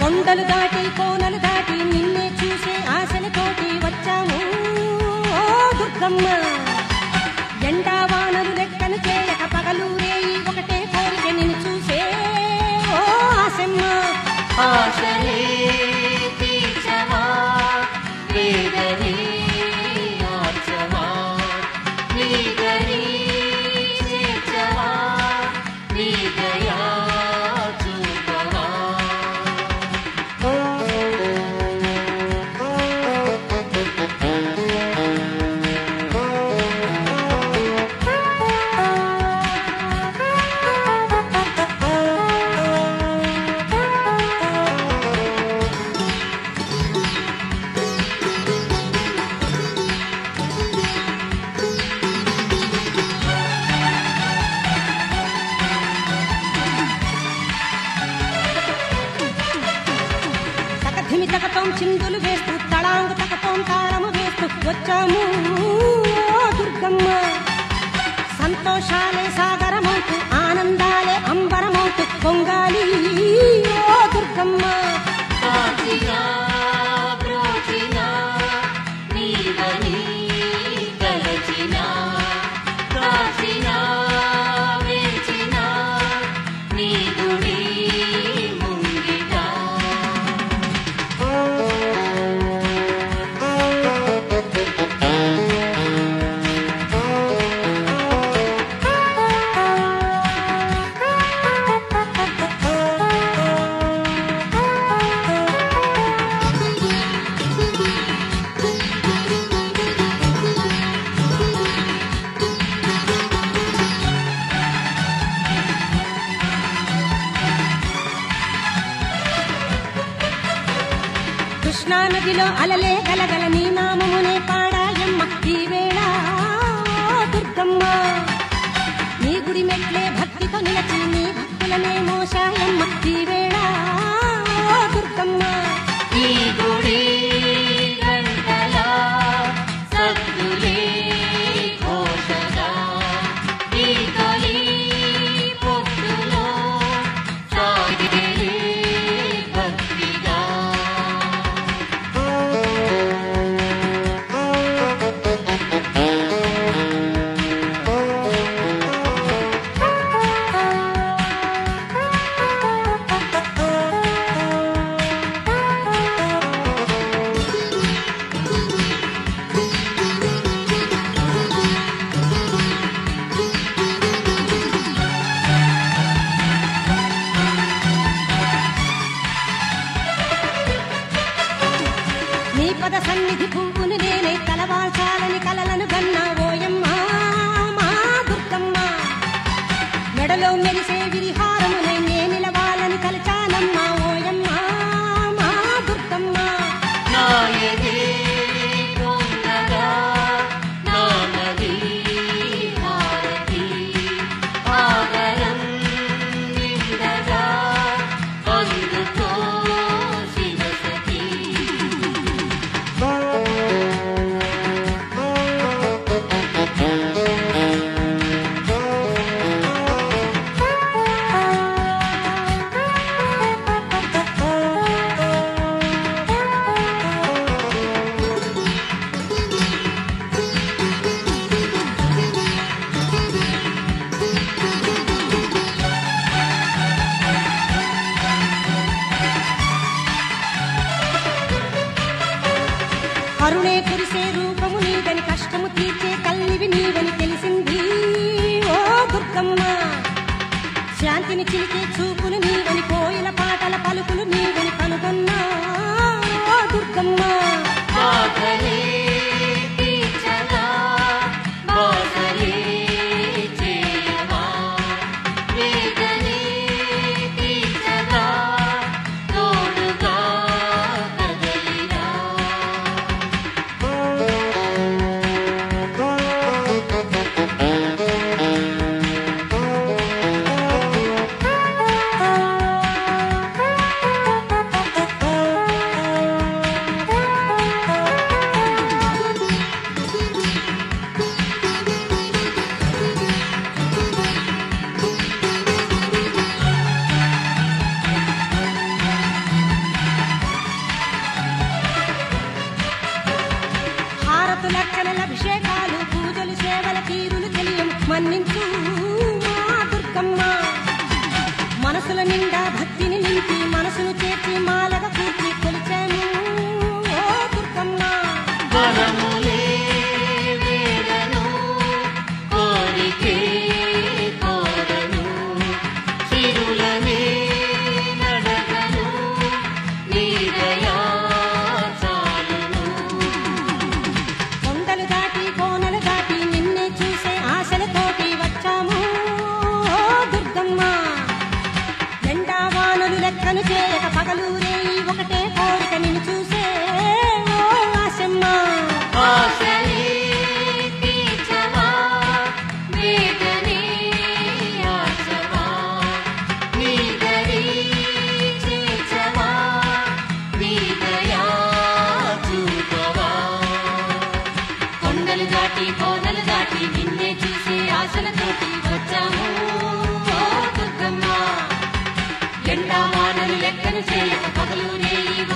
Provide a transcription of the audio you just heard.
కొండలు దాటి కోనలు దాటి నిన్నే చూసే ఆశలతోటి వచ్చాము ఓ దుర్గమ్మ. ఎండా వానలు లెక్కను చేయక పగలు రేయి ఒకటే కోరిక నిన్ను చూసే ఓ ఆశమ్మ. ఆశలే తీర్చవా వేదనే మార్చవా నీ దరి చేర్చవా నీ దయా చూపవా. తకధిమి తకటం చిందులు వేస్తూ తళాంగు తకటం తాళము వేస్తూ వచ్చాము ఓ దుర్గమ్మ. సంతోషాలే సాగరమవుతూ ఆనందాలే అంబరమవుతూ పొంగాలి ఓ దుర్గమ్మ. కాచినా బ్రోచినా నీవని తలచినా కాచినా వేచినా నీ గుడి ముంగిట. కృష్ణా నదిలో అలలే కలగల నీ నామమునే పాడాయమ్మ ఈ వేళ ఓ దుర్గమ్మ. నీ గుడి మెట్లే భక్తితో నిలచి నీ భక్తులనే మోసాయమ్మ ఈ వేళ ఓ దుర్గమ్మ. ఈ గుడి గంటలా సద్దులే ఘోషగా ఈ తొలి పొద్దులో సాగిలే భక్తిగా. నీ పద సన్నిధి పువ్వును నేనే తలవాల్చాలని కలలను గన్నా ఓయమ్మ మా దుర్గమ్మ. మెడలో మెరిసే విరిహారమునై నే నిలవాలని తలచానమ్మ ఓయమ్మ మా దుర్గమ్మ. నాయనే పొందగా నామది హారతి ఆదరం నిండగా అందుకో శివసతి. కరుణే కురిసే రూపము నీదని కష్టము తీర్చే కల్లివి నీవని తెలిసింది ఓ దుర్గమ్మ. శాంతిని చిలికే చూపులు నీవని కోయిల పాటల పలుకులు నీవని కనుగొన్నా ఓ దుర్గమ్మ. బాధలే తీర్చగా బాధలే చేయవా వేదనే తీర్చగా తోడుగా కదలిరా. లెక్కను చేయక పగలూరే ఒకటే కోరిక నిన్ను చూసే ఓ ఆశమ్మ. ఆశలే తీర్చవా వేదనే ఆశవా నీ దరి చేర్చవా నీ దయా చూపవా కొండలు దాటి కోనలు దాటి నిన్నే చూసే ఆశలతోటి వచ్చాము ఓ దుర్గమ్మ. ఎండా వానలు లెక్కను చేయక పగలు